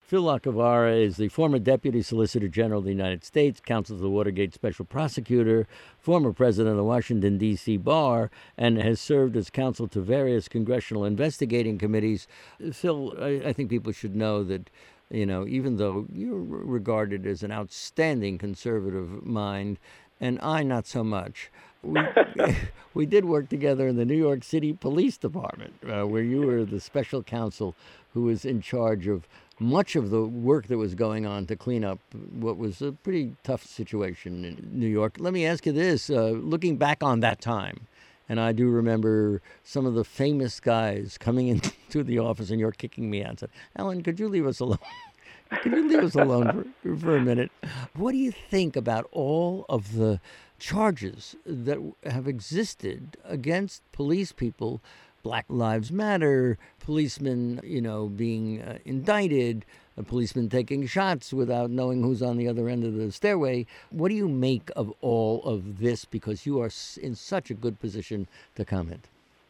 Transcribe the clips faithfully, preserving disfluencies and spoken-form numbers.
Phil LaCavara is the former Deputy Solicitor General of the United States, counsel to the Watergate Special Prosecutor, former president of the Washington, D C Bar, and has served as counsel to various congressional investigating committees. Phil, I, I think people should know that, you know, even though you're regarded as an outstanding conservative mind, and I not so much, we we did work together in the New York City Police Department, uh, where you were the special counsel who was in charge of much of the work that was going on to clean up what was a pretty tough situation in New York. Let me ask you this, uh, looking back on that time, and I do remember some of the famous guys coming into the office, and you're kicking me out and said, Alan, could you leave us alone? Could you leave us alone for, for a minute? What do you think about all of the charges that have existed against police people? Black Lives Matter, policemen, you know, being uh, indicted, a policeman taking shots without knowing who's on the other end of the stairway. What do you make of all of this? Because you are in such a good position to comment.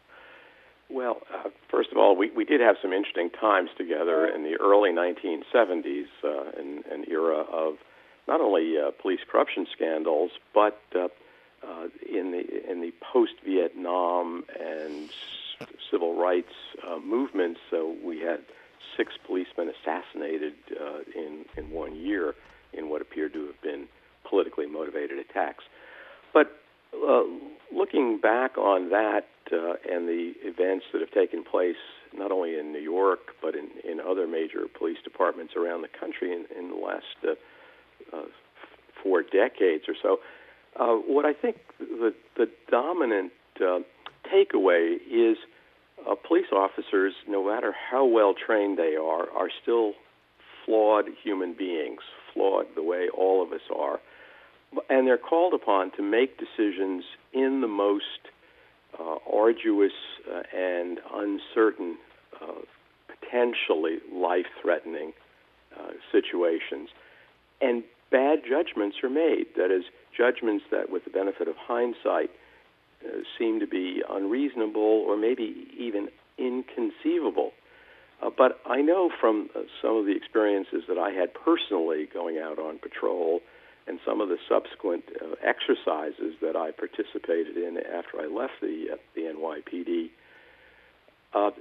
Well, uh, first of all, we, we did have some interesting times together in the early nineteen seventies, uh, in an era of not only uh, police corruption scandals, but uh, uh, in the in the post-Vietnam and civil rights uh, movements. So we had six policemen assassinated uh, in in one year in what appeared to have been politically motivated attacks. But uh, looking back on that uh, and the events that have taken place not only in New York but in, in other major police departments around the country in, in the last uh, uh, four decades or so, uh, what I think the, the dominant uh, takeaway is uh, police officers, no matter how well trained they are, are still flawed human beings, flawed the way all of us are. And they're called upon to make decisions in the most uh, arduous uh, and uncertain, uh, potentially life-threatening uh, situations. And bad judgments are made. That is, judgments that, with the benefit of hindsight, uh, seem to be unreasonable or maybe even inconceivable. Uh, but I know from uh, some of the experiences that I had personally going out on patrol and some of the subsequent uh, exercises that I participated in after I left the uh, the N Y P D, uh,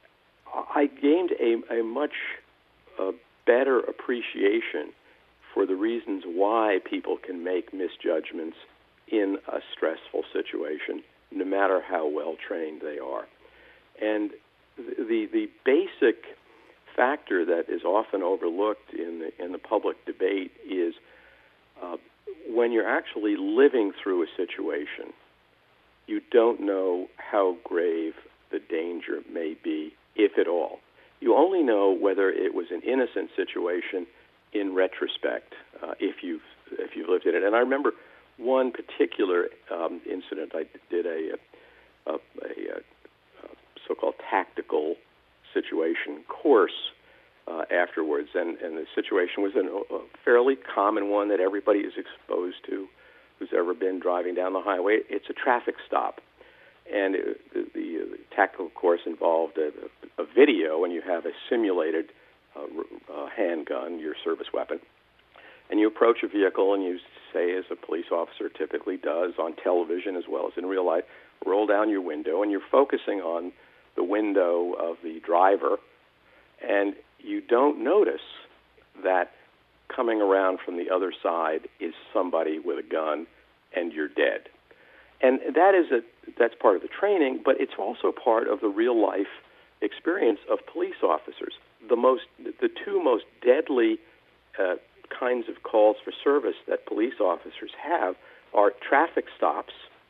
I gained a, a much uh, better appreciation for the reasons why people can make misjudgments in a stressful situation, no matter how well trained they are. And the the basic factor that is often overlooked in the in the public debate is uh, when you're actually living through a situation, you don't know how grave the danger may be, if at all. You only know whether it was an innocent situation in retrospect, uh, if you've if you've lived in it. And I remember one particular um, incident. I did a, a, a, a so-called tactical situation course uh, afterwards, and, and the situation was an, a fairly common one that everybody is exposed to who's ever been driving down the highway. It's a traffic stop, and it, the, the, the tactical course involved a, a video, and you have a simulated uh, uh, handgun, your service weapon, and you approach a vehicle and you say, as a police officer typically does on television as well as in real life, roll down your window, and you're focusing on the window of the driver, and you don't notice that coming around from the other side is somebody with a gun, and you're dead. And that is a that's part of the training, but it's also part of the real life experience of police officers. The most the two most deadly uh, kinds of calls for service that police officers have are traffic stops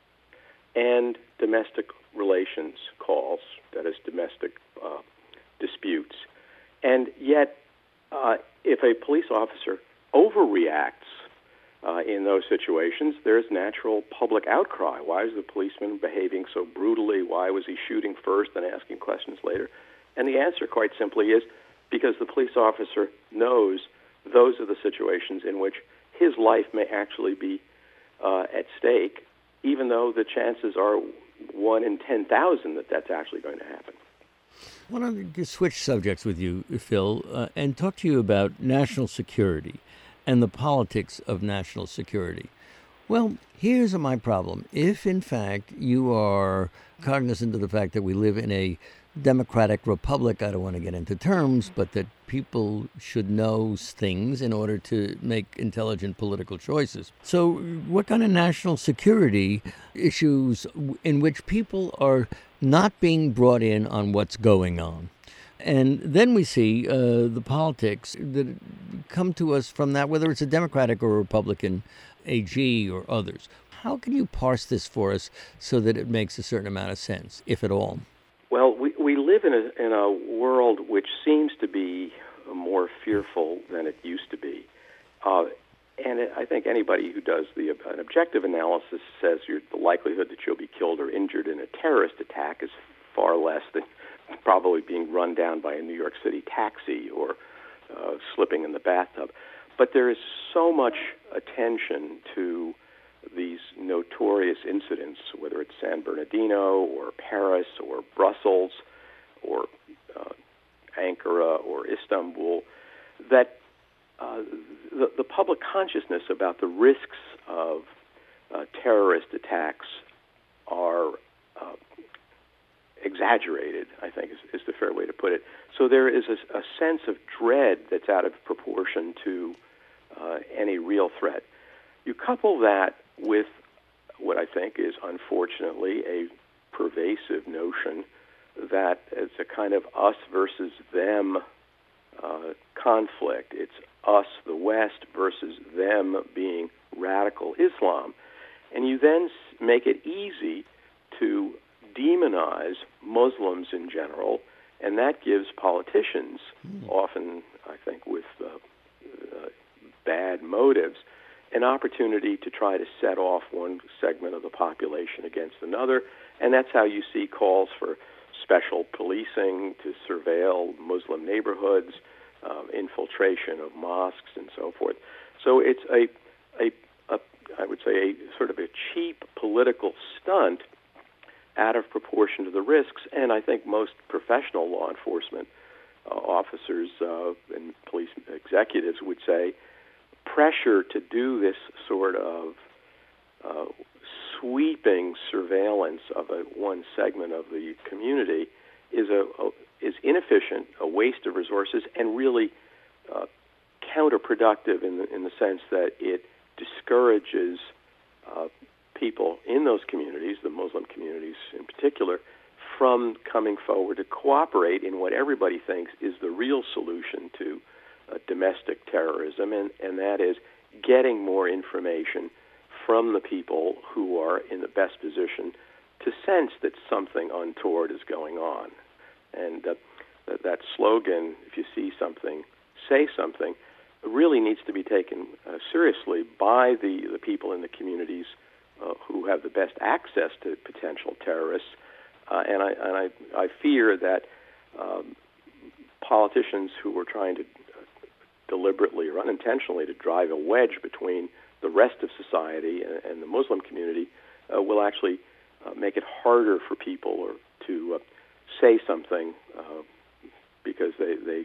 and domestic relations calls, that is, domestic uh, disputes. And yet, uh, if a police officer overreacts uh, in those situations, there's natural public outcry. Why is the policeman behaving so brutally? Why was he shooting first and asking questions later? And the answer, quite simply, is because the police officer knows those are the situations in which his life may actually be uh, at stake, even though the chances are one in ten thousand that that's actually going to happen. I want to switch subjects with you, Phil, uh, and talk to you about national security and the politics of national security. Well, here's my problem. If, in fact, you are cognizant of the fact that we live in a democratic republic, I don't want to get into terms, but that people should know things in order to make intelligent political choices. So what kind of national security issues in which people are not being brought in on what's going on? And then we see uh, the politics that come to us from that, whether it's a Democratic or Republican A G or others. How can you parse this for us so that it makes a certain amount of sense, if at all? Well, we, we live in a, in a world which seems to be more fearful than it used to be. Uh, and it, I think anybody who does the, an objective analysis says you're, the likelihood that you'll be killed or injured in a terrorist attack is far less than probably being run down by a New York City taxi or uh, slipping in the bathtub. But there is so much attention to these notorious incidents, whether it's San Bernardino or Paris or Brussels or uh, Ankara or Istanbul, that uh, the, the public consciousness about the risks of uh, terrorist attacks are uh, exaggerated, I think is, is the fair way to put it. So there is a, a sense of dread that's out of proportion to uh, any real threat. You couple that with what I think is unfortunately a pervasive notion that it's a kind of us versus them uh, conflict. It's us, the West, versus them being radical Islam. And you then make it easy to demonize Muslims in general, and that gives politicians, mm. often, I think, with uh, uh, bad motives, an opportunity to try to set off one segment of the population against another, and that's how you see calls for special policing to surveil Muslim neighborhoods, um, infiltration of mosques, and so forth. So it's a, a, a, I would say, a sort of a cheap political stunt out of proportion to the risks, and I think most professional law enforcement uh, officers uh, and police executives would say pressure to do this sort of uh, sweeping surveillance of a, one segment of the community is a, a is inefficient, a waste of resources, and really uh, counterproductive in the, in the sense that it discourages uh, people in those communities, the Muslim communities in particular, from coming forward to cooperate in what everybody thinks is the real solution to uh, domestic terrorism, and, and that is getting more information from the people who are in the best position to sense that something untoward is going on. And uh, that, that slogan, if you see something, say something, really needs to be taken uh, seriously by the, the people in the communities uh, who have the best access to potential terrorists. Uh, and I, and I, I fear that um, politicians who are trying to uh, deliberately or unintentionally to drive a wedge between the rest of society and, and the Muslim community uh, will actually uh, make it harder for people or to uh, say something uh, because they, they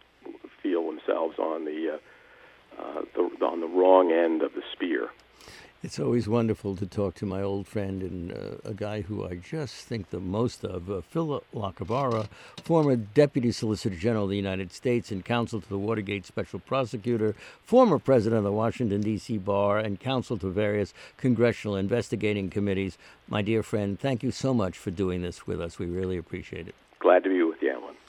feel themselves on the, uh, uh, the on the wrong end of the spear. It's always wonderful to talk to my old friend and uh, a guy who I just think the most of, uh, Phil LaCabara, former Deputy Solicitor General of the United States and counsel to the Watergate Special Prosecutor, former president of the Washington, D C Bar, and counsel to various congressional investigating committees. My dear friend, thank you so much for doing this with us. We really appreciate it.